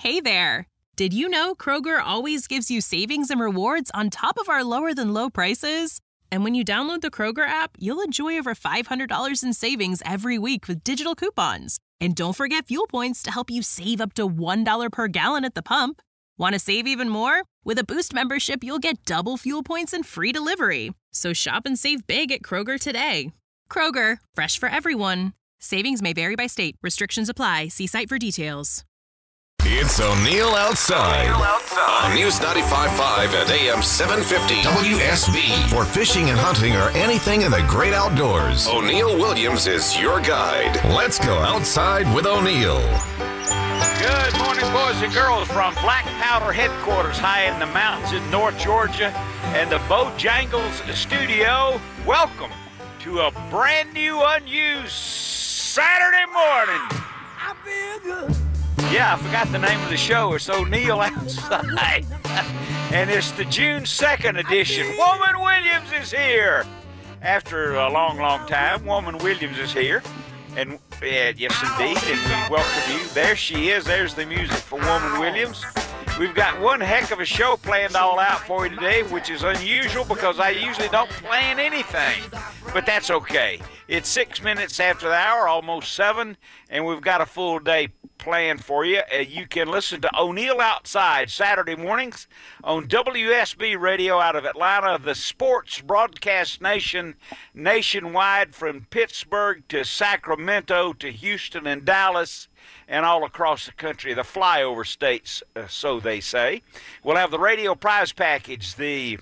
Hey there! Did you know Kroger always gives you savings and rewards on top of our lower-than-low prices? And when you download the Kroger app, you'll enjoy over $500 in savings every week with digital coupons. And don't forget fuel points to help you save up to $1 per gallon at the pump. Want to save even more? With a Boost membership, you'll get double fuel points and free delivery. So shop and save big at Kroger today. Kroger, fresh for everyone. Savings may vary by state. Restrictions apply. See site for details. It's O'Neill Outside. On News 95.5 and AM 750 WSB. For fishing and hunting or anything in the great outdoors, O'Neill Williams is your guide. Let's go outside with O'Neill. Good morning, boys and girls, from Black Powder headquarters high in the mountains in North Georgia and the Bojangles studio. Welcome to a brand new, unused Saturday morning. I feel good. Yeah, I forgot the name of the show. It's O'Neill Outside. And it's the June 2nd edition. Woman Williams is here. After a long, long time, Woman Williams is here. And yes, indeed, and we welcome you. There she is. There's the music for Woman Williams. We've got one heck of a show planned all out for you today, which is unusual because I usually don't plan anything. But that's okay. It's 6 minutes after the hour, almost 7, and we've got a full day planned for you. You can listen to O'Neill Outside Saturday mornings on WSB Radio out of Atlanta, the sports broadcast nation nationwide from Pittsburgh to Sacramento to Houston and Dallas and all across the country, the flyover states, so they say. We'll have the radio prize package, the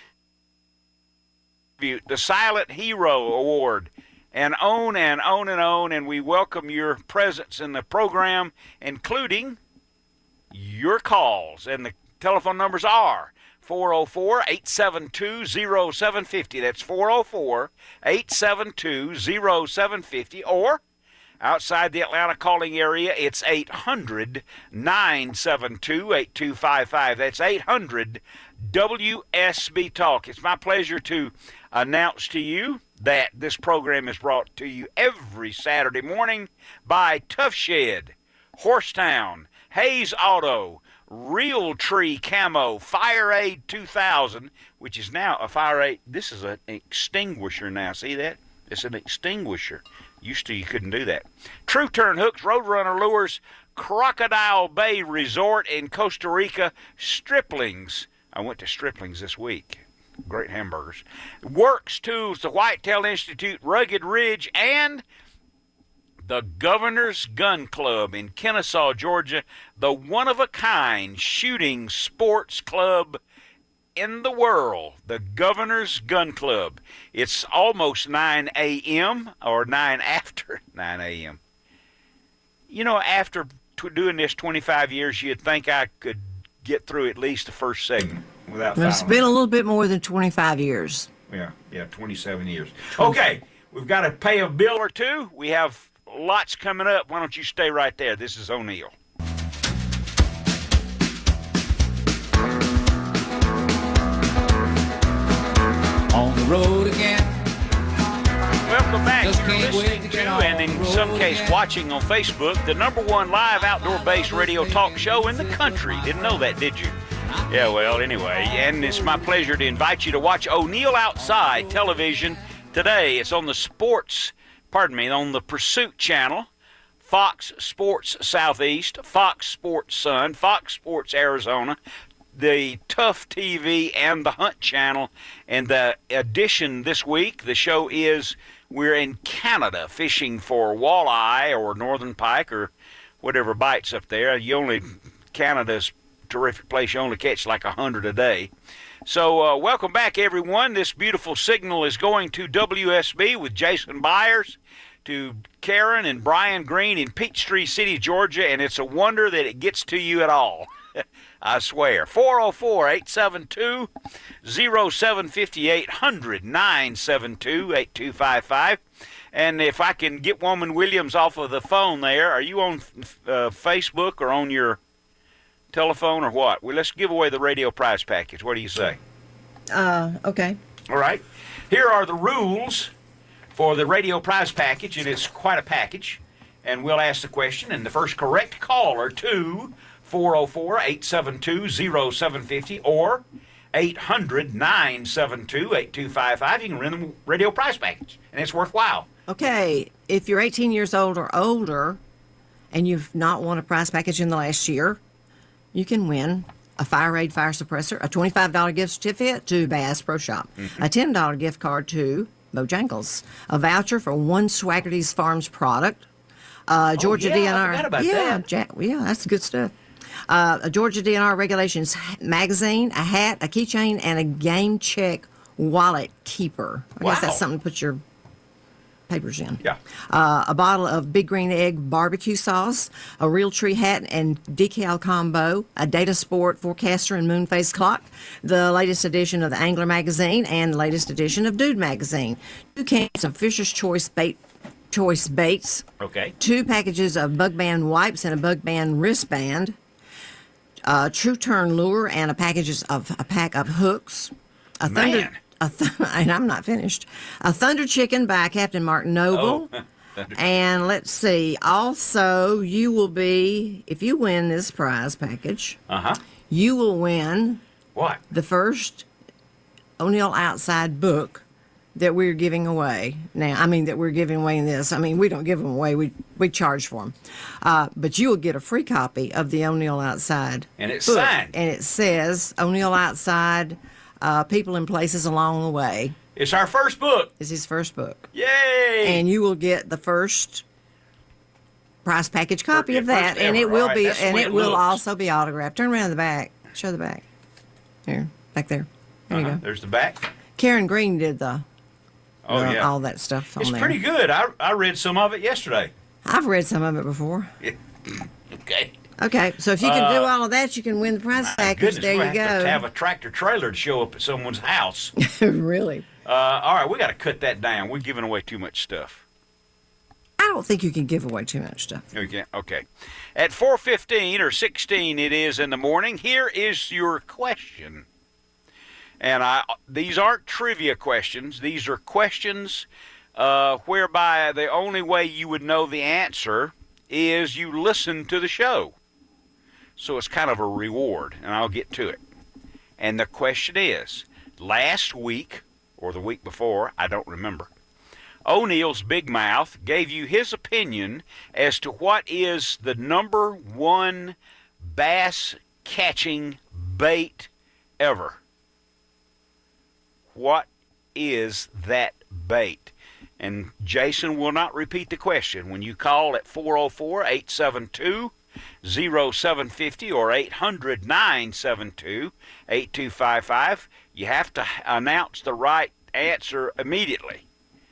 Silent Hero Award, and on and on and on, and we welcome your presence in the program, including your calls. And the telephone numbers are 404-872-0750. That's 404-872-0750. Or outside the Atlanta calling area, it's 800-972-8255. That's 800-WSB Talk. It's my pleasure to announce to you that this program is brought to you every Saturday morning by Tough Shed, Horsetown, Hayes Auto, Real Tree Camo, Fire Aid 2000, which is now a Fire Aid. This is an extinguisher now. See that? It's an extinguisher. Used to, you couldn't do that. True Turn Hooks, Roadrunner Lures, Crocodile Bay Resort in Costa Rica, Striplings. I went to Striplings this week. Great hamburgers. Works Tools, the Whitetail Institute, Rugged Ridge, and the Governor's Gun Club in Kennesaw, Georgia, the one-of-a-kind shooting sports club in the world, the Governor's Gun Club. It's almost 9 a.m. or 9 after 9 a.m. You know, after doing this 25 years, you'd think I could get through at least the first segment without It's been a little bit more than 25 years. Yeah, 27 years. Okay, we've got to pay a bill or two. We have lots coming up. Why don't you stay right there? This is O'Neill. On the road again. Welcome back. Just You're can't listening wait to to, get on and in the some road case again. watching on Facebook, the #1 live outdoor-based radio talk show in the country. Didn't know that, did you? Yeah, well, anyway, and it's my pleasure to invite you to watch O'Neill Outside television today. It's on the on the Pursuit channel, Fox Sports Southeast, Fox Sports Sun, Fox Sports Arizona, the Tough TV, and the Hunt channel. And the edition this week, the show is we're in Canada fishing for walleye or northern pike or whatever bites up there. Canada's a terrific place. You only catch like 100 a day. So welcome back, everyone. This beautiful signal is going to WSB with Jason Byers, to Karen and Brian Green in Peachtree City, Georgia, and it's a wonder that it gets to you at all. I swear. 404-872-0750, 800-972-8255. And if I can get Woman Williams off of the phone there, are you on Facebook or on your telephone or what? Well, let's give away the radio prize package. What do you say? Okay. All right. Here are the rules for the radio prize package, and it's quite a package. And we'll ask the question, and the first correct caller to 404-872-0750 or 800-972-8255. You can win the radio prize package, and it's worthwhile. Okay, if you're 18 years old or older and you've not won a prize package in the last year, you can win a FireAid fire suppressor, a $25 gift certificate to Bass Pro Shop, a $10 gift card to Bojangles, a voucher for one Swaggerty's Farms product, Georgia DNR. I forgot about that. Yeah, that's good stuff. A Georgia DNR Regulations magazine, a hat, a keychain, and a Game Check wallet keeper. I guess that's something to put your papers in. Yeah. A bottle of Big Green Egg barbecue sauce, a Real Tree hat and decal combo, a Data Sport forecaster and moonface clock, the latest edition of the Angler magazine, and the latest edition of Dude magazine. 2 cans of Fisher's Choice baits. Okay. 2 packages of Bug Band wipes and a Bug Band wristband. True Turn lure and a pack of hooks. Man. And I'm not finished. A Thunder Chicken by Captain Mark Noble. Oh. And let's see. Also, you will be, if you win this prize package, you will win What? the first O'Neill Outside book that we're giving away now. I mean, that we're giving away in this. I mean, we don't give them away. We charge for them. But you will get a free copy of the O'Neill Outside And it's book. signed. And it says O'Neill Outside, People and Places Along the Way. It's our first book. Is his first book. Yay! And you will get the first prize package copy Yeah, of that. first And ever, it will right? be, That's the and way it it will looks. also be autographed. Turn around the back. Show the back. Here, back there. There you go. There's the back. Karen Green did Oh, yeah. all that stuff on It's there. pretty good. I read some of it yesterday. I've read some of it before. Okay. Okay, so if you can do all of that, you can win the prize package. Goodness, There we'll you have to go. have a tractor trailer to show up at someone's house. Really? All right, we got to cut that down. We're giving away too much stuff. I don't think you can give away too much stuff. Okay. At 4:15 or 16 it is in the morning, here is your question. And these aren't trivia questions. These are questions whereby the only way you would know the answer is you listen to the show. So it's kind of a reward, and I'll get to it. And the question is, last week, or the week before, I don't remember, O'Neill's Big Mouth gave you his opinion as to what is the number one bass catching bait ever. What is that bait? And Jason will not repeat the question. When you call at 404-872-0750 or 800-972-8255, you have to announce the right answer immediately.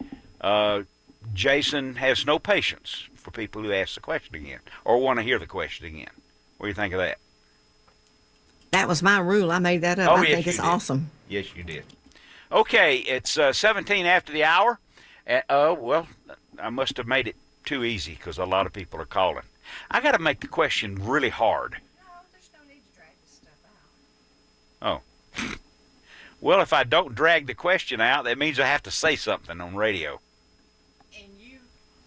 Jason has no patience for people who ask the question again or want to hear the question again. What do you think of that? That was my rule. I made that up. Oh, I yes, think it's you did. awesome. Yes, you did. Okay, it's 17 after the hour. Well, I must have made it too easy because a lot of people are calling. I got to make the question really hard. No, there's no need to drag this stuff out. Oh. Well, if I don't drag the question out, that means I have to say something on radio. And you...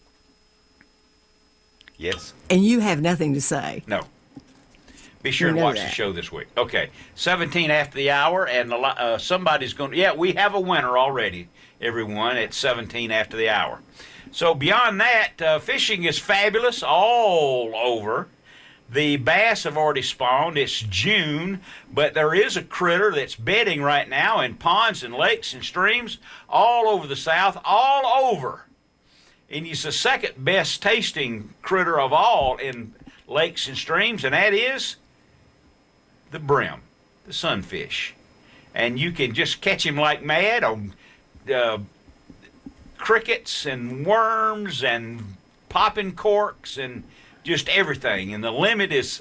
Yes? And you have nothing to say. No. Be sure We and know watch the that. show this week. Okay, 17 after the hour, and somebody's going to... Yeah, we have a winner already, everyone, at 17 after the hour. So beyond that, fishing is fabulous all over. The bass have already spawned. It's June, but there is a critter that's bedding right now in ponds and lakes and streams all over the South, all over. And he's the second best tasting critter of all in lakes and streams, and that is the brim, the sunfish. And you can just catch him like mad on crickets and worms and popping corks and just everything. And the limit is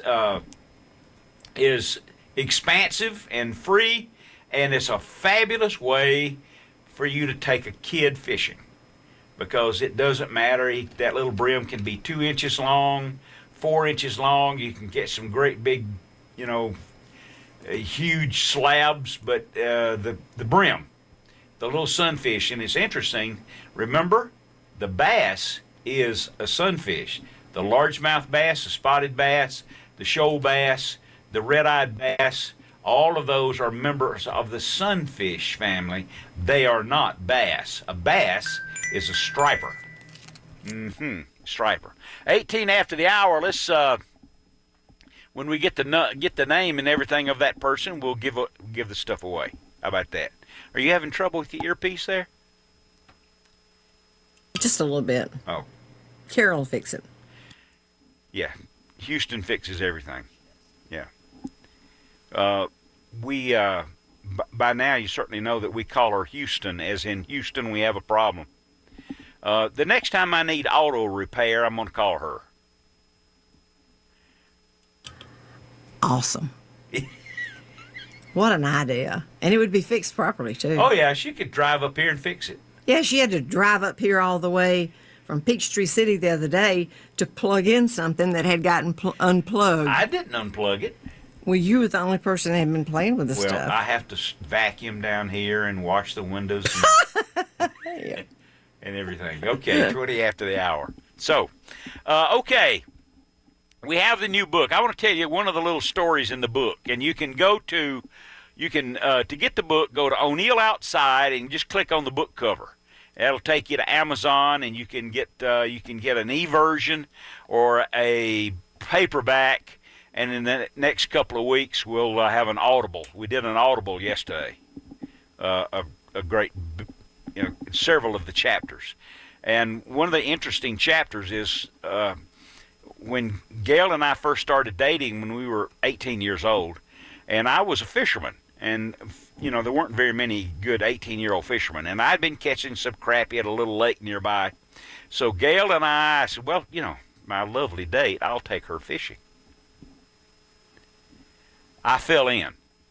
expansive and free, and it's a fabulous way for you to take a kid fishing, because it doesn't matter. That little brim can be 2 inches long, 4 inches long. You can get some great big, huge slabs, but the brim, the little sunfish, and it's interesting. Remember, the bass is a sunfish. The largemouth bass, the spotted bass, the shoal bass, the red-eyed bass, all of those are members of the sunfish family. They are not bass. A bass is a striper. Striper. 18 after the hour. Let's when we get the name and everything of that person, we'll give the stuff away. How about that? Are you having trouble with the earpiece there? Just a little bit. Oh. Carol will fix it. Yeah. Houston fixes everything. Yeah. By now you certainly know that we call her Houston, as in Houston, we have a problem. The next time I need auto repair, I'm going to call her. Awesome. What an idea. And it would be fixed properly, too. Oh, yeah, she could drive up here and fix it. Yeah, she had to drive up here all the way from Peachtree City the other day to plug in something that had gotten unplugged. I didn't unplug it. Well, you were the only person that had been playing with the stuff. Well, I have to vacuum down here and wash the windows and, and everything. Okay, 20 after the hour. So, okay, we have the new book. I want to tell you one of the little stories in the book, and you can to get the book, go to O'Neill Outside and just click on the book cover. That'll take you to Amazon, and you can get an e-version or a paperback. And in the next couple of weeks, we'll have an Audible. We did an Audible yesterday, a great, several of the chapters. And one of the interesting chapters is when Gail and I first started dating when we were 18 years old, and I was a fisherman. And, there weren't very many good 18-year-old fishermen. And I'd been catching some crappie at a little lake nearby. So Gail and I said, well, my lovely date, I'll take her fishing. I fell in.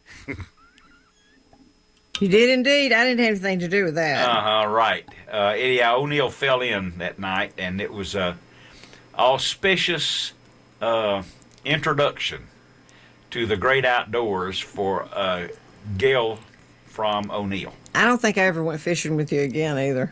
You did indeed. I didn't have anything to do with that. Right. Anyhow, O'Neill fell in that night, and it was an auspicious introduction to the great outdoors for Gail from O'Neill. I don't think I ever went fishing with you again either.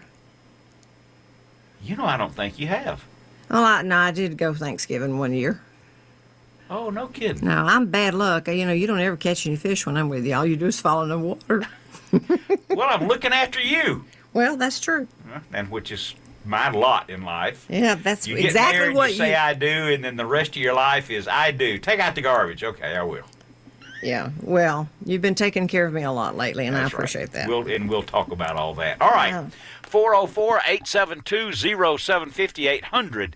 I don't think you have. Oh, I did go Thanksgiving one year. Oh, no kidding. No, I'm bad luck. You don't ever catch any fish when I'm with you. All you do is fall in the water. Well, I'm looking after you. Well, that's true. And which is my lot in life. Yeah, that's you get exactly married, what you say I do, and then the rest of your life is I do. Take out the garbage. Okay, I will. Yeah, well, you've been taking care of me a lot lately, and That's I appreciate that. We'll talk about all that. All right. 404-872-0750,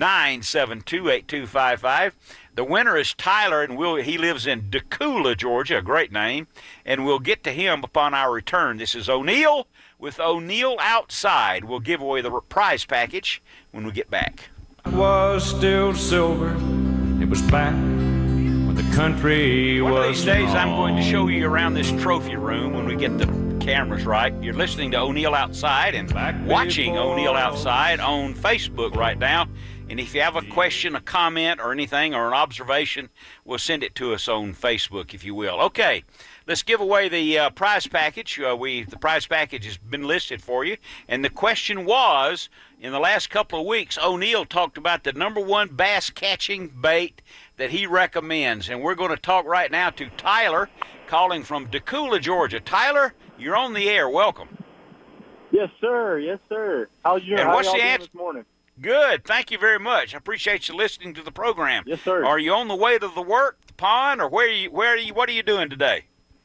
800-972-8255. The winner is Tyler, and he lives in Decula, Georgia, a great name, and we'll get to him upon our return. This is O'Neill with O'Neill Outside. We'll give away the prize package when we get back. It was still silver. It was back when the country was One of these days, I'm small. going to show you around this trophy room when we get the cameras right. You're listening to O'Neill Outside and watching O'Neill Outside on Facebook right now. And if you have a question, a comment, or anything, or an observation, we'll send it to us on Facebook, if you will. Okay, let's give away the prize package. The prize package has been listed for you. And the question was, in the last couple of weeks, O'Neill talked about the #1 bass catching bait that he recommends. And we're going to talk right now to Tyler, calling from Decula, Georgia. Tyler, you're on the air. Welcome. Yes, sir. Yes, sir. How's you? And How what's y'all the doing answer? this morning? Good. Thank you very much. I appreciate you listening to the program. Yes, sir. Are you on the way to the work, the pond, or where are you? What are you doing today?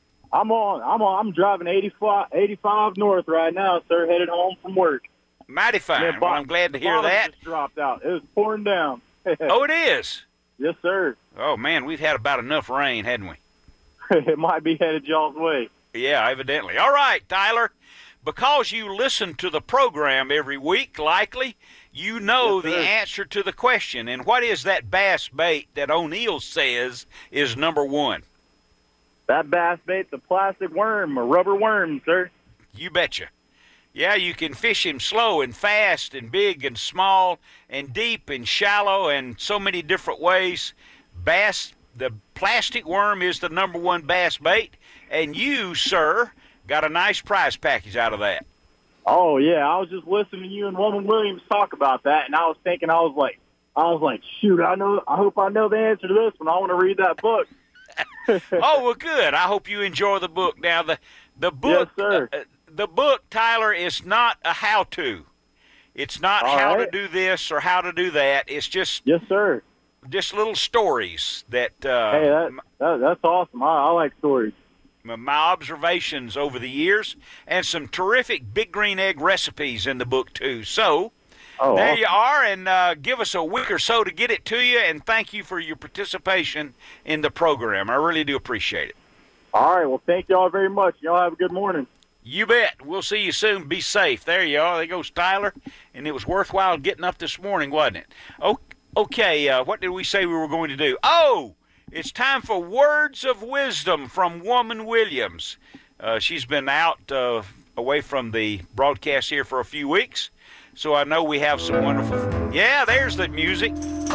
I'm driving 85 north right now, sir, headed home from work. Mighty fine. Well, I'm glad to hear bottom that. Just dropped out. It was pouring down. Oh, it is. Yes, sir. Oh man, we've had about enough rain, hadn't we? It might be headed y'all's way. Yeah, evidently. All right, Tyler. Because you listen to the program every week, likely, you know Yes, the sir. answer to the question. And what is that bass bait that O'Neill says is #1? That bass bait's a plastic worm, a rubber worm, sir. You betcha. Yeah, you can fish him slow and fast and big and small and deep and shallow and so many different ways. Bass, the plastic worm is the #1 bass bait. And you, sir, got a nice prize package out of that. Oh, yeah. I was just listening to you and Woman Williams talk about that, and I was thinking, I was like, shoot, I hope I know the answer to this one. I want to read that book. Oh, well, good. I hope you enjoy the book. Now, the book, Yes, sir. The book, Tyler, is not a how-to. It's not All how right. to do this or how to do that. It's just Yes, sir. little stories that Hey, that's awesome. I like stories. my observations over the years, and some terrific big green egg recipes in the book, too. So Oh, there awesome. you are, and give us a week or so to get it to you, and thank you for your participation in the program. I really do appreciate it. All right. Well, thank you all very much. Y'all have a good morning. You bet. We'll see you soon. Be safe. There you are. There goes Tyler. And it was worthwhile getting up this morning, wasn't it? Okay, what did we say we were going to do? Oh, it's time for Words of Wisdom from Woman Williams. She's been out away from the broadcast here for a few weeks, so I know we have some wonderful... Yeah, there's the music.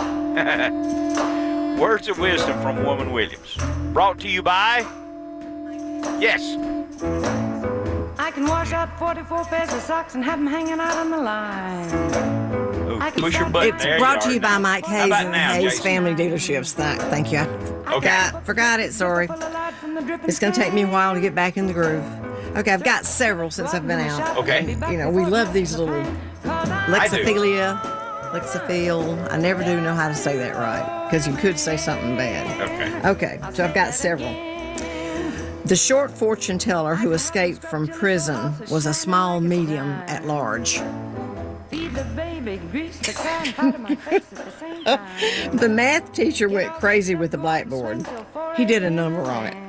Words of Wisdom from Woman Williams. Brought to you by... Yes. I can wash out 44 pairs of socks and have them hanging out on the line. Ooh, I can push your stop- button. It's There brought to are you by now. Mike How Hayes about and now, Hayes Jason? Family Dealerships. Thank you. Okay. Forgot it. Sorry. It's going to take me a while to get back in the groove. Okay, I've got several since I've been out. Okay. You know, we love these little do. Lexophilia, Lexophil. I never do know how to say that right because you could say something bad. Okay. Okay, so I've got several. The short fortune teller who escaped from prison was a small medium at large. Feed the baby, grease the car, and powder my face at the same time. The math teacher went crazy with the blackboard. He did a number on it.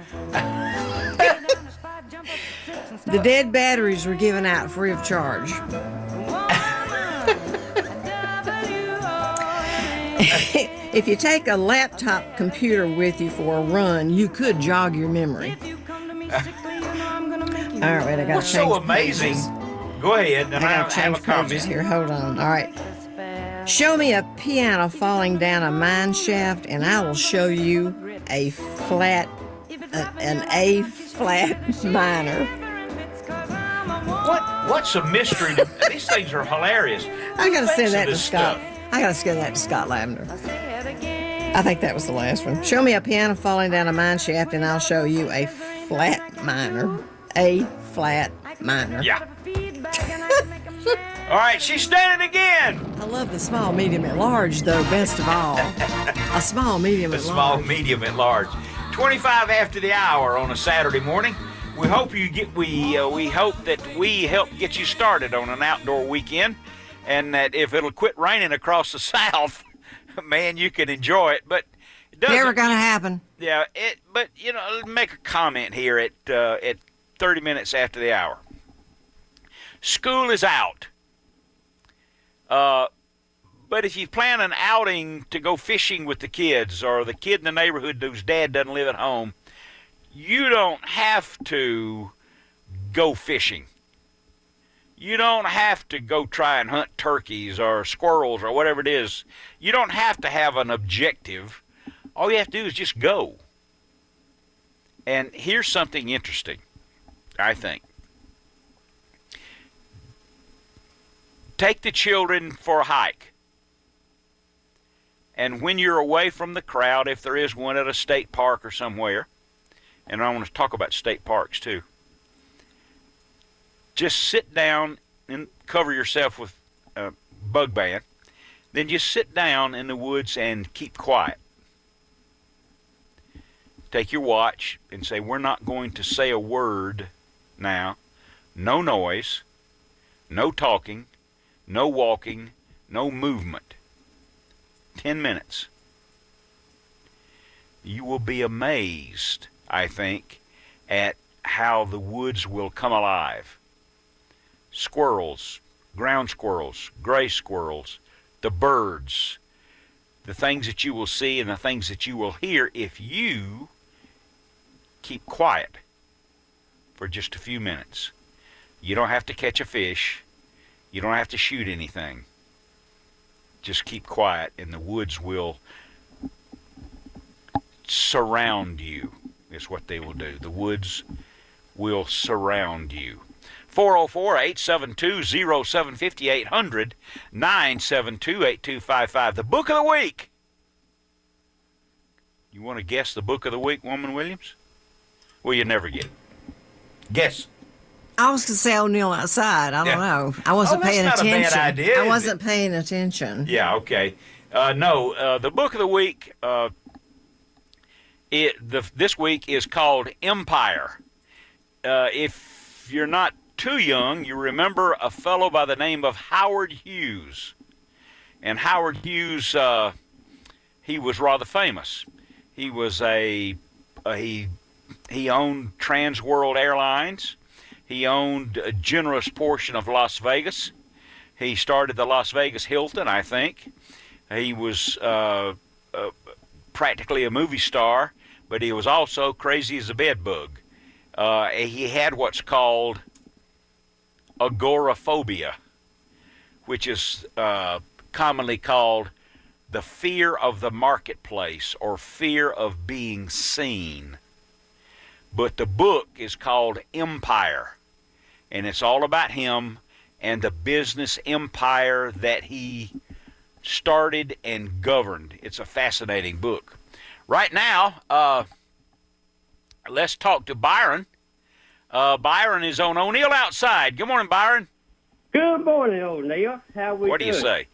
The dead batteries were given out free of charge. If you take a laptop computer with you for a run, you could jog your memory. All right, I got What's so amazing? Go ahead, and I I got to have a change pages comment. here. Hold on. All right. Show me a piano falling down a mine shaft, and I will show you a flat, an A flat minor. What's the mystery? These things are hilarious. I gotta Who thinks send of that to this Scott. stuff? I gotta send that to Scott Lavender. I think that was the last one. Show me a piano falling down a mine shaft, and I'll show you a flat minor. A flat minor. Yeah. All right, she's done it again. I love the small, medium, and large, though. Best of all, a small, medium, The and small, large. medium, and large. 25 after the hour on a Saturday morning. We hope you get. We hope that we help get you started on an outdoor weekend, and that if it'll quit raining across the South, man, you can enjoy it. But it doesn't. Never gonna happen. Yeah, but you know, make a comment here at 30 minutes after the hour. School is out. But if you plan an outing to go fishing with the kids, or the kid in the neighborhood whose dad doesn't live at home, you don't have to go fishing. You don't have to go try and hunt turkeys or squirrels or whatever it is. You don't have to have an objective. All you have to do is just go. And here's something interesting, I think. Take the children for a hike. And when you're away from the crowd, if there is one at a state park or somewhere, and I want to talk about state parks too, just sit down and cover yourself with a bug band. Then just sit down in the woods and keep quiet. Take your watch and say, we're not going to say a word now. No noise, no talking, no walking, no movement. 10 minutes. You will be amazed, I think, at how the woods will come alive. Squirrels, ground squirrels, gray squirrels, the birds, the things that you will see and the things that you will hear if you keep quiet for just a few minutes. You don't have to catch a fish. You don't have to shoot anything. Just keep quiet, and the woods will surround you, is what they will do. The woods will surround you. 404-872-0750, 800-972-8255. The book of the week. You want to guess the book of the week, Woman Williams? Well, you never get it. Guess. I was going to say O'Neill Outside. I don't know. I wasn't paying that's attention. not a bad idea, I wasn't paying attention. Yeah, okay. No, the book of the week, this week is called Empire. If you're not too young, you remember a fellow by the name of Howard Hughes. And Howard Hughes, he was rather famous. He was he owned Trans World Airlines. He owned a generous portion of Las Vegas. He started the Las Vegas Hilton, I think. He was practically a movie star, but he was also crazy as a bedbug. He had what's called agoraphobia, which is commonly called the fear of the marketplace or fear of being seen. But the book is called Empire, and it's all about him and the business empire that he started and governed. It's a fascinating book. Right now, let's talk to Byron. Byron is on O'Neill Outside. Good morning, Byron. Good morning, O'Neill. How we doing? What do you say?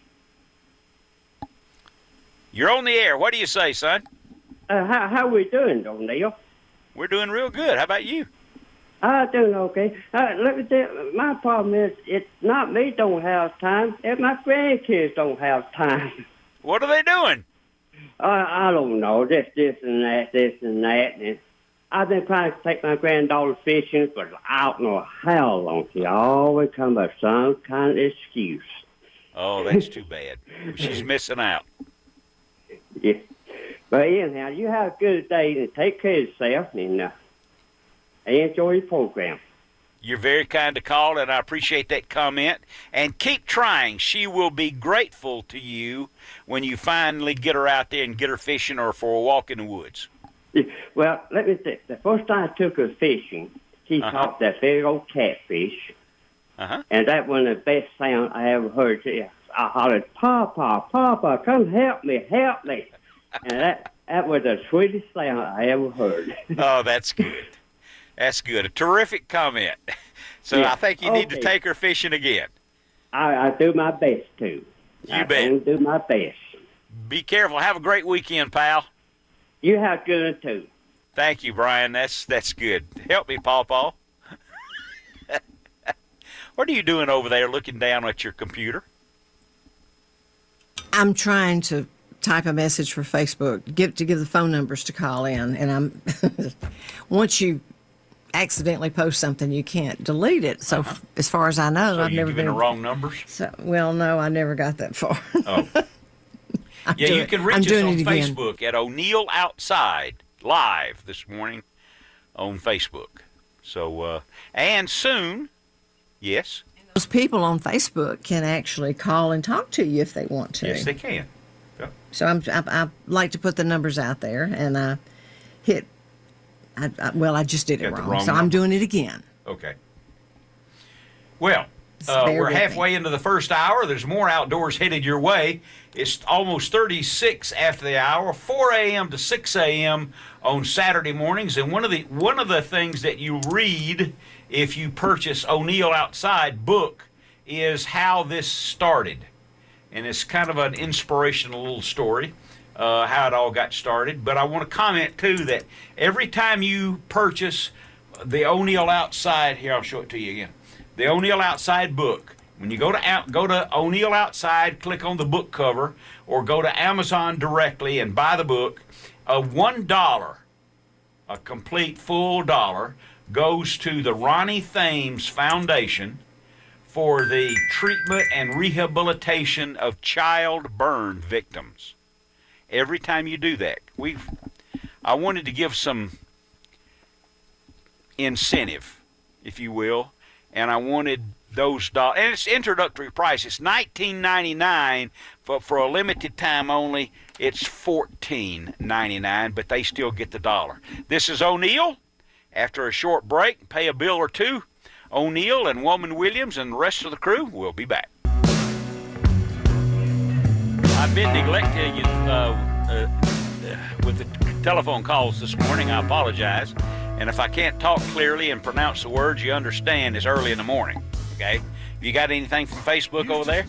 You're on the air. What do you say, son? How we doing, O'Neill? We're doing real good. How about you? I'm doing okay. Let me tell you, my problem is it's not me don't have time. It's my grandkids don't have time. What are they doing? I don't know. This and that. And I've been trying to take my granddaughter fishing, but I don't know how long. She always comes up with some kind of excuse. Oh, that's too bad. She's missing out. Yeah. But anyhow, you have a good day and take care of yourself and enjoy your program. You're very kind to call, and I appreciate that comment. And keep trying. She will be grateful to you when you finally get her out there and get her fishing or for a walk in the woods. Well, let me say, the first time I took her fishing, she caught that big old catfish. And that was the best sound I ever heard. I hollered, Papa, Papa, come help me. And that was the sweetest sound I ever heard. Oh, that's good. That's good. A terrific comment. So yeah, I think you need to take her fishing again. I do my best, too. You bet. I do my best. Be careful. Have a great weekend, pal. You have a good one, too. Thank you, Brian. That's good. Help me, Paw. What are you doing over there looking down at your computer? I'm trying to type a message for Facebook, give the phone numbers to call in, and I'm once you accidentally post something, you can't delete it. So as far as I know, I've never been the wrong numbers. So no, I never got that far. Oh, yeah, you can reach us on Facebook at O'Neill Outside Live this morning on Facebook. So and soon, yes. Those people on Facebook can actually call and talk to you if they want to. Yes, they can. Yeah. So I like to put the numbers out there, and I hit. I just did it wrong, so I'm doing it again. Okay. Well, we're halfway into the first hour. There's more outdoors headed your way. It's almost 36 after the hour, 4 a.m. to 6 a.m. on Saturday mornings. And one of the things that you read if you purchase O'Neill Outside book is how this started. And it's kind of an inspirational little story, how it all got started. But I want to comment, too, that every time you purchase the O'Neill Outside, here, I'll show it to you again, the O'Neill Outside book, when you go to O'Neill Outside, click on the book cover, or go to Amazon directly and buy the book, $1, a complete full dollar, goes to the Ronnie Thames Foundation for the treatment and rehabilitation of child burn victims. Every time you do that, I wanted to give some incentive, if you will, and I wanted those dollars. And it's introductory price. It's $19.99, but for a limited time only, it's $14.99, but they still get the dollar. This is O'Neill. After a short break, pay a bill or two O'Neill and Woman Williams and the rest of the crew will be back. I've been neglecting you with the telephone calls this morning. I apologize. And if I can't talk clearly and pronounce the words you understand, it's early in the morning. Okay? You got anything from Facebook over there?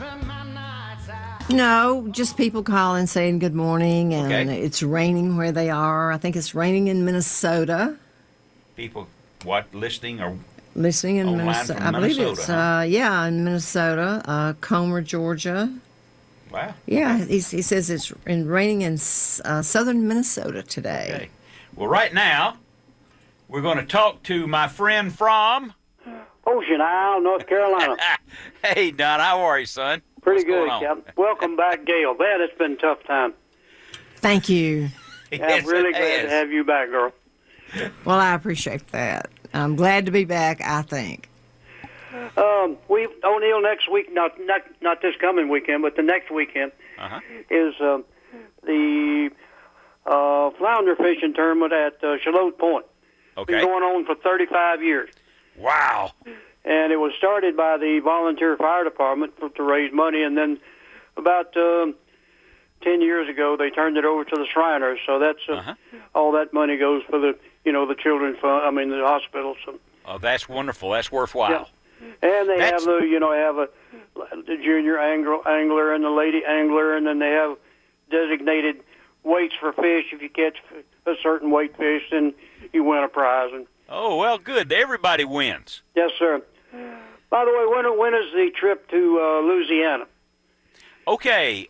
No, just people calling saying good morning, and it's raining where they are. I think it's raining in Minnesota. People, what, listening or listening in Minnesota? I believe it's in Minnesota, Comer, Georgia. Wow. Yeah, he says it's raining in southern Minnesota today. Okay. Well, right now, we're going to talk to my friend from Ocean Isle, North Carolina. Hey, Don, how are you, son? Pretty good, Captain. Welcome back, Gail. Man, it's been a tough time. Thank you. Yes, I'm really glad to have you back, girl. Well, I appreciate that. I'm glad to be back, I think. O'Neill next week, not this coming weekend, but the next weekend is the flounder fishing tournament at Shallotte Point. Okay. It's been going on for 35 years. Wow. And it was started by the volunteer fire department to raise money, and then about 10 years ago they turned it over to the Shriners. So that's all that money goes for the the children's fund. I mean the hospitals. Oh, that's wonderful. That's worthwhile. Yeah. And they have the junior angler and the lady angler, and then they have designated weights for fish. If you catch a certain weight fish, then you win a prize. And oh, well, good. Everybody wins. Yes, sir. By the way, when is the trip to Louisiana? Okay,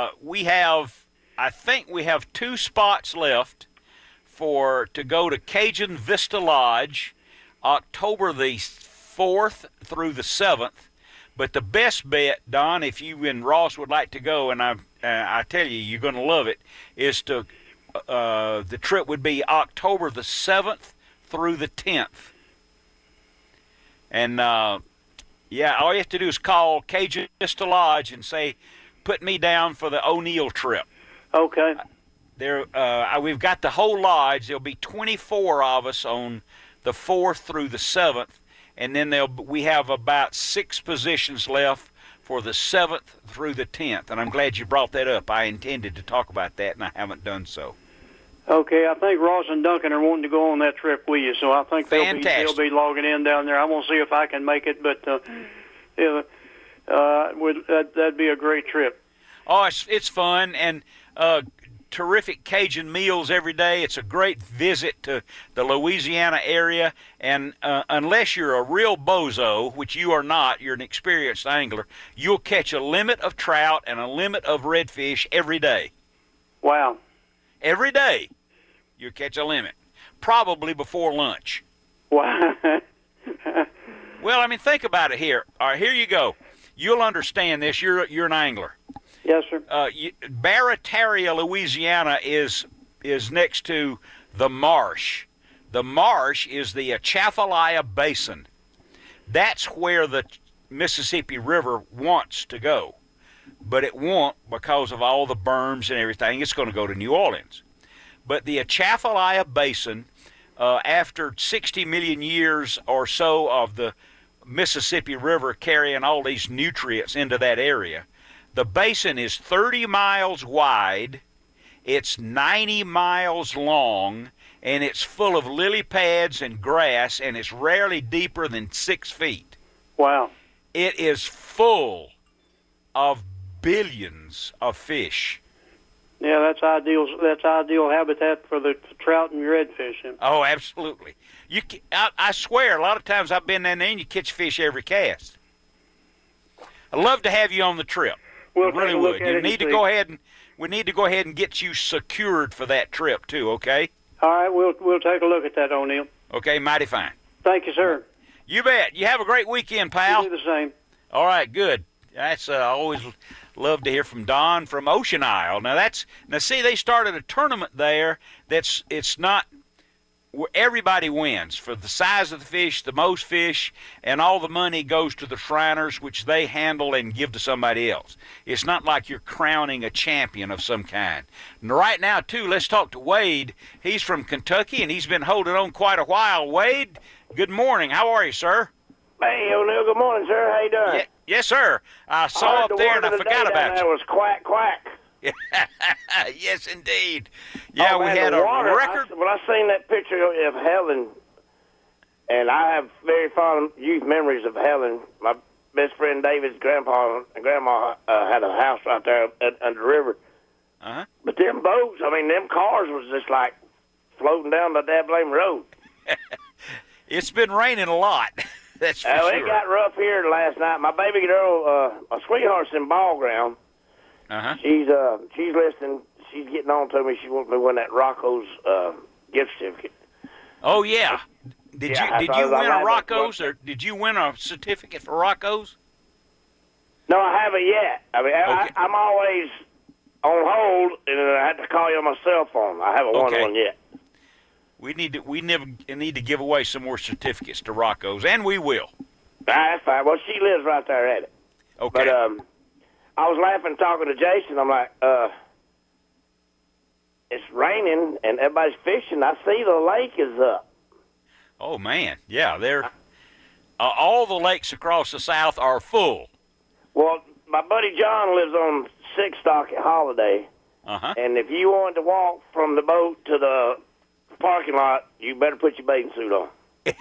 I think we have 2 spots left to go to Cajun Vista Lodge, October the 4th through the 7th. But the best bet, Don, if you and Ross would like to go, and I tell you, you're going to love it, is the trip would be October the 7th through the 10th. And, all you have to do is call Cajun Vista Lodge and say, put me down for the O'Neill trip. Okay. We've got the whole lodge. There'll be 24 of us on the 4th through the 7th, and then we have about 6 positions left for the 7th through the 10th. And I'm glad you brought that up. I intended to talk about that, and I haven't done so. Okay, I think Ross and Duncan are wanting to go on that trip with you, so I think they'll be logging in down there. I won't see if I can make it, but that'd be a great trip. Oh, it's fun, and terrific Cajun meals every day. It's a great visit to the Louisiana area, and unless you're a real bozo, which you are not, you're an experienced angler, you'll catch a limit of trout and a limit of redfish every day. Wow. Every day you catch a limit, probably before lunch. Wow. Well, I mean, think about it here. All right, here you go. You'll understand this. You're an angler. Yes, sir. Barataria, Louisiana is next to the marsh. The marsh is the Atchafalaya Basin. That's where the Mississippi River wants to go. But it won't because of all the berms and everything. It's going to go to New Orleans. But the Atchafalaya Basin, after 60 million years or so of the Mississippi River carrying all these nutrients into that area, the basin is 30 miles wide, it's 90 miles long, and it's full of lily pads and grass, and it's rarely deeper than 6 feet. Wow. It is full of billions of fish. Yeah, that's ideal. That's ideal habitat for the trout and redfish. Oh, absolutely. I swear, a lot of times I've been down there and you catch fish every cast. I'd love to have you on the trip. We'll really would. We need to go ahead and get you secured for that trip too. Okay. All right, we'll take a look at that, O'Neill. Okay, mighty fine. Thank you, sir. You bet. You have a great weekend, pal. You do the same. All right, good. That's I always love to hear from Don from Ocean Isle. Now see, they started a tournament there. It's not where everybody wins for the size of the fish, the most fish, and all the money goes to the Shriners, which they handle and give to somebody else. It's not like you're crowning a champion of some kind. And right now, too, let's talk to Wade. He's from Kentucky, and he's been holding on quite a while. Wade, good morning. How are you, sir? Hey, O'Neill, good morning, sir. How you doing? Yes, sir. I saw up there and I forgot about you. That was quack, quack. Yes, indeed. Yeah, we man, had the a water, record. When I seen that picture of Helen, and I have very fond youth memories of Helen. My best friend David's grandpa and grandma had a house right there under the river. Uh-huh. But them boats, I mean, them cars was just like floating down the damn road. It's been raining a lot. That's for sure. It got rough here last night. My baby girl, my sweetheart's in ball ground. Uh-huh. She's listening. She's getting on to me. She wants me to win that Rocco's gift certificate. Oh yeah. Did you win a Rocco's, or did you win a certificate for Rocco's? No, I haven't yet. I mean, Okay. I'm always on hold, and I had to call you on my cell phone. I haven't won one yet. We need to give away some more certificates to Rocco's, and we will. That's fine. Well, she lives right there at it. Okay. But I was laughing talking to Jason. I'm like, it's raining and everybody's fishing. I see the lake is up. Oh man, yeah, they're all the lakes across the South are full. Well, my buddy John lives on Six Dock at Holiday. Uh-huh. And if you wanted to walk from the boat to the parking lot, you better put your bathing suit on.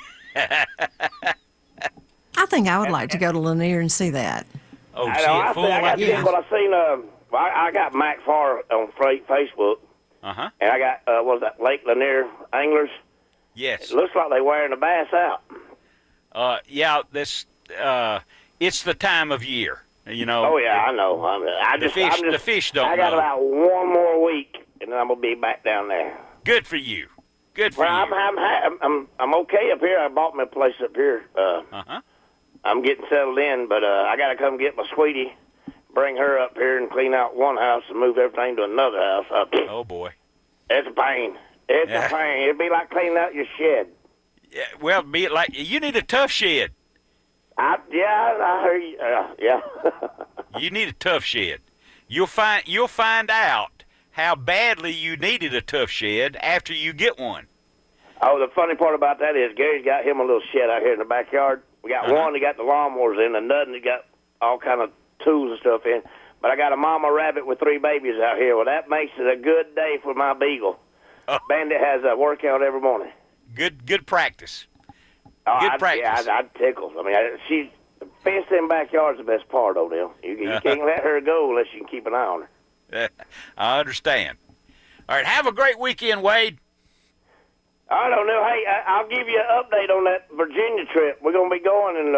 I think I would like to go to Lanier and see that. Oh, I know, I Yeah. but I seen I got Mac Farr on Facebook. Uh-huh. And I got what was that, Lake Lanier Anglers? Yes. It looks like they're wearing the bass out. Yeah, this it's the time of year, you know. Oh yeah, I know. The fish don't I got know. about one more week, and then I'm gonna be back down there. Good for you. Good for Well, you. I'm okay up here. I bought me a place up here. Uh-huh. I'm getting settled in, but I got to come get my sweetie, bring her up here and clean out one house and move everything to another house. Oh boy, it's a pain. It's a pain. It'd be like cleaning out your shed. Yeah, well, be it like you need a tough shed. I heard you. Yeah. You need a tough shed. You'll find out how badly you needed a tough shed after you get one. Oh, the funny part about that is Gary's got him a little shed out here in the backyard. We got one that got the lawnmowers in, another that got all kind of tools and stuff in. But I got a mama rabbit with 3 babies out here. Well, that makes it a good day for my beagle. Bandit has a workout every morning. Good practice. Good practice. Yeah, I'd tickle. I mean, she's fenced in backyard's the best part, Odell. You can't let her go unless you can keep an eye on her. I understand. All right, have a great weekend, Wade. I don't know. Hey, I'll give you an update on that Virginia trip. We're going to be going in,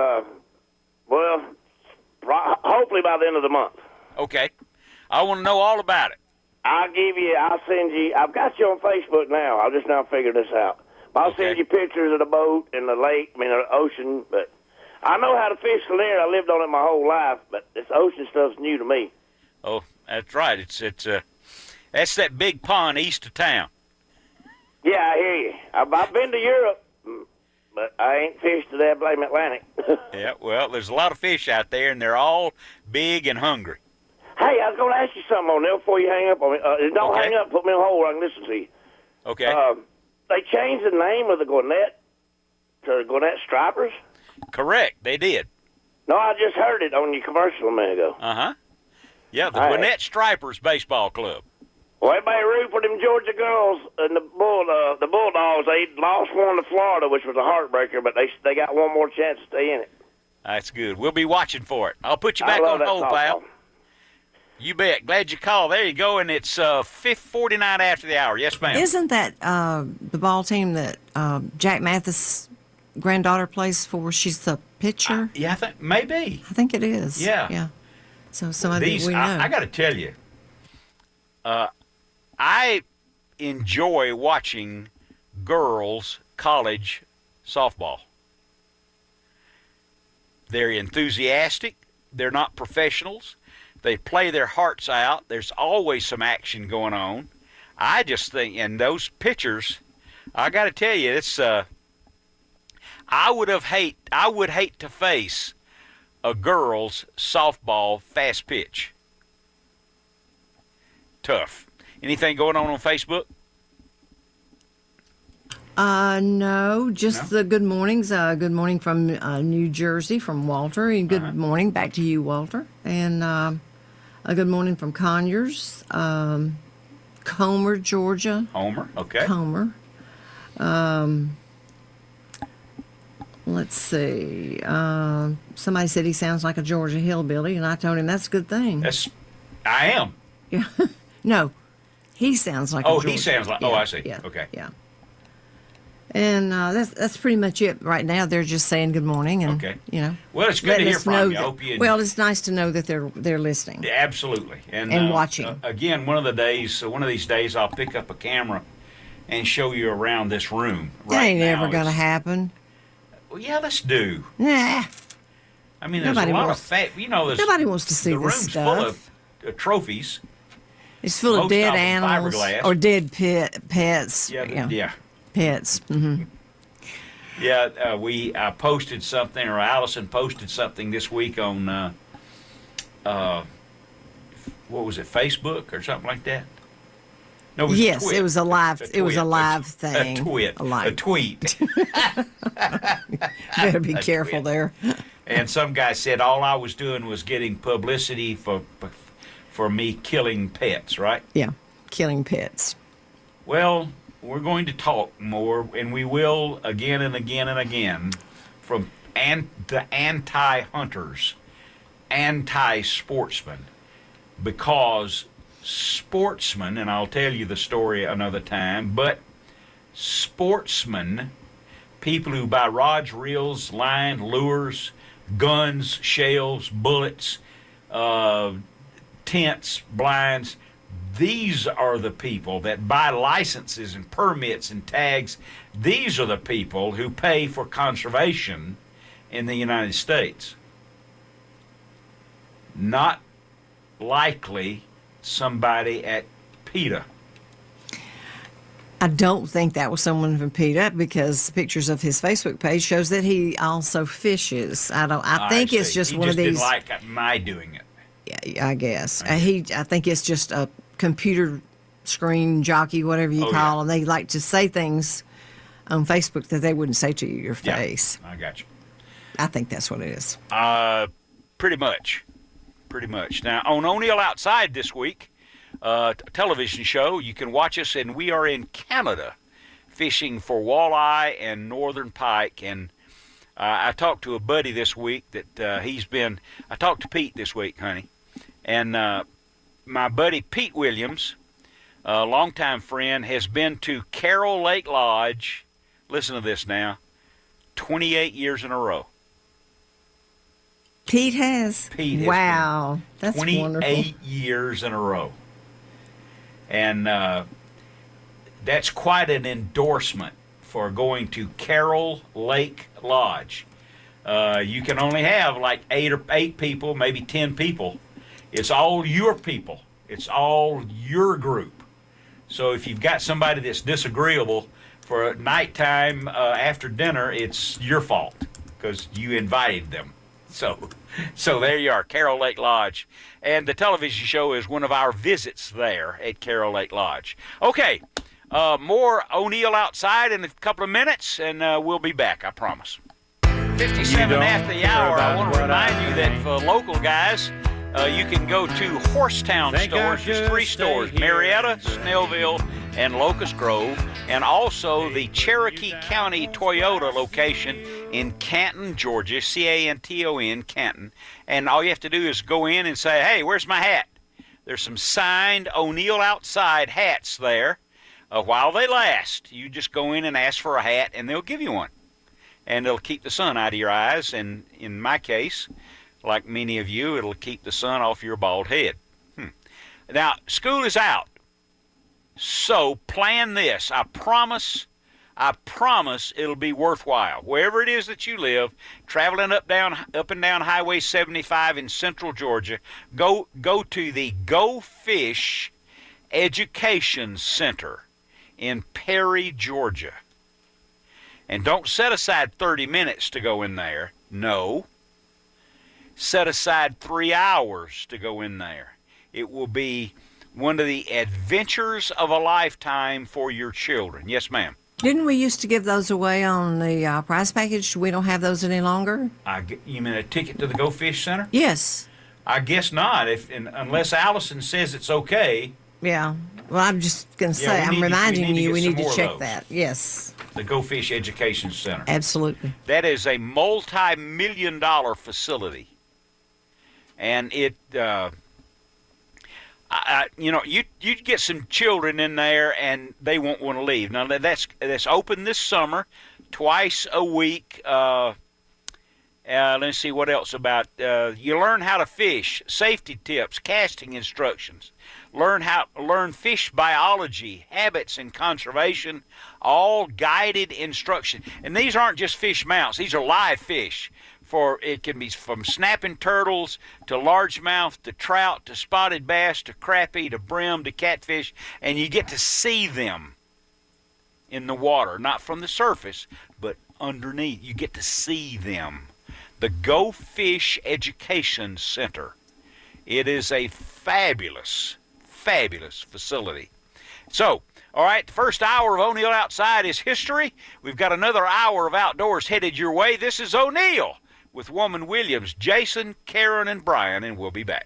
hopefully by the end of the month. Okay. I want to know all about it. I'll send you, I've got you on Facebook now. I'll just now figure this out. I'll send you pictures of the boat and the lake, the ocean, but I know how to fish Lanier. I lived on it my whole life, but this ocean stuff's new to me. Oh, that's right. It's that's that big pond east of town. Yeah, I hear you. I've been to Europe, but I ain't fished to that blame Atlantic. Yeah, well, there's a lot of fish out there, and they're all big and hungry. Hey, I was going to ask you something on there before you hang up on me. Don't hang up. Put me on hold where I can listen to you. Okay. They changed the name of the Gwinnett to Gwinnett Stripers? Correct. They did. No, I just heard it on your commercial a minute ago. Uh-huh. Yeah, the Gwinnett Stripers Baseball Club. Well, everybody root for them Georgia girls and the Bulldogs. They lost one to Florida, which was a heartbreaker, but they got one more chance to stay in it. That's good. We'll be watching for it. I'll put you back on hold, pal. You bet. Glad you called. There you go, and it's 49 after the hour. Yes, ma'am. Isn't that the ball team that Jack Mathis' granddaughter plays for? She's the pitcher? Yeah, I think maybe. I think it is. Yeah. So somebody we know. I got to tell you, I enjoy watching girls college softball. They're enthusiastic. They're not professionals. They play their hearts out. There's always some action going on. I just think, and those pitchers, I got to tell you, it's I would hate to face a girls softball fast pitch. Tough. Anything going on Facebook? No, just the good mornings. Good morning from New Jersey, from Walter. And good morning back to you, Walter. And a good morning from Conyers, Comer, Georgia. Homer, okay. Comer. Let's see. Somebody said he sounds like a Georgia hillbilly, and I told him that's a good thing. I am. Yeah. No, he sounds like a Georgia. He sounds like, I see. Yeah, okay. Yeah. And that's pretty much it right now. They're just saying good morning, and Well, it's good to hear from you. I hope well, it's nice to know that they're listening. Yeah, absolutely, and watching. Again, one of these days, I'll pick up a camera and show you around this room. That ain't ever gonna happen. Well, yeah, let's do. Nah. I mean, there's a lot of fat. Nobody wants to see the this room's stuff. Full of trophies. It's full of dead animals or dead pets. Yeah. Pets. Mm-hmm. Yeah, I posted something, or Allison posted something this week on, what was it, Facebook or something like that? No, it was a tweet. It was a live. It was a live thing. A tweet. Better be careful there. And some guy said all I was doing was getting publicity for me killing pets, right? Yeah, killing pets. Well, we're going to talk more, and we will again and again and again, from the anti-hunters, anti-sportsmen, because sportsmen, and I'll tell you the story another time, but sportsmen, people who buy rods, reels, line, lures, guns, shells, bullets, tents, blinds, these are the people that buy licenses and permits and tags. These are the people who pay for conservation in the United States. Not likely somebody at PETA. I don't think that was someone from PETA, because pictures of his Facebook page shows that he also fishes. I think it's just one of these. He just didn't like my doing it. Yeah, I guess. I think it's just a computer screen jockey, whatever you call them. They like to say things on Facebook that they wouldn't say to your face. I got you. I think that's what it is. Pretty much. Now, on O'Neill Outside this week, television show, you can watch us, and we are in Canada fishing for walleye and northern pike. And I talked to a buddy this week that I talked to Pete this week, honey. And my buddy Pete Williams, a longtime friend, has been to Carroll Lake Lodge, listen to this now, 28 years in a row. Pete has? Wow. That's 28 wonderful. years in a row. And that's quite an endorsement for going to Carroll Lake Lodge. You can only have like eight people, maybe 10 people. It's all your people. It's all your group. So if you've got somebody that's disagreeable for nighttime after dinner, it's your fault because you invited them. So there you are, Carroll Lake Lodge. And the television show is one of our visits there at Carroll Lake Lodge. Okay, more O'Neill Outside in a couple of minutes, and we'll be back, I promise. 57 after the hour, I want to remind you that for local guys, you can go to Horsetown stores, just 3 stores, Marietta, Snellville, and Locust Grove, and also the Cherokee County Toyota location in Canton, Georgia, Canton, Canton. And all you have to do is go in and say, hey, where's my hat? There's some signed O'Neill Outside hats there. While they last, you just go in and ask for a hat, and they'll give you one. And it'll keep the sun out of your eyes, and in my case, like many of you, it'll keep the sun off your bald head. Now, school is out, so plan this. I promise it'll be worthwhile. Wherever it is that you live, traveling up and down Highway 75 in central Georgia, go to the Go Fish Education Center in Perry, Georgia. And don't set aside 30 minutes to go in there. No. Set aside 3 hours to go in there. It will be one of the adventures of a lifetime for your children. Yes, ma'am. Didn't we used to give those away on the prize package? We don't have those any longer? You mean a ticket to the Go Fish Center? Yes. I guess not, unless Allison says it's okay. Yeah. Well, I'm just going to say, I'm reminding you, we need to check that. Yes. The Go Fish Education Center. Absolutely. That is a multi-million-dollar facility. And it, you get some children in there and they won't want to leave. Now, that's open this summer, twice a week. Let's see what else about. You learn how to fish, safety tips, casting instructions. Learn fish biology, habits, and conservation. All guided instruction. And these aren't just fish mounts; these are live fish. It can be from snapping turtles to largemouth to trout to spotted bass to crappie to brim to catfish, and you get to see them in the water, not from the surface, but underneath. You get to see them. The Go Fish Education Center. It is a fabulous facility. So, all right, the first hour of O'Neill Outside is history. We've got another hour of outdoors headed your way. This is O'Neill with Woman Williams, Jason, Karen, and Brian, and we'll be back.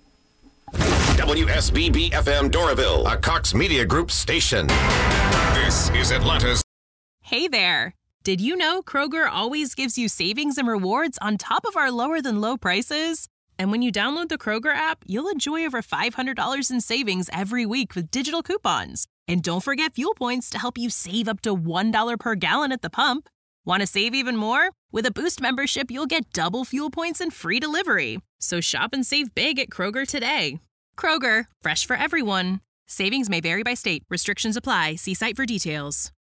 WSBB-FM Doraville, a Cox Media Group station. This is Atlanta's. Hey there. Did you know Kroger always gives you savings and rewards on top of our lower-than-low prices? And when you download the Kroger app, you'll enjoy over $500 in savings every week with digital coupons. And don't forget fuel points to help you save up to $1 per gallon at the pump. Want to save even more? With a Boost membership, you'll get double fuel points and free delivery. So shop and save big at Kroger today. Kroger, fresh for everyone. Savings may vary by state. Restrictions apply. See site for details.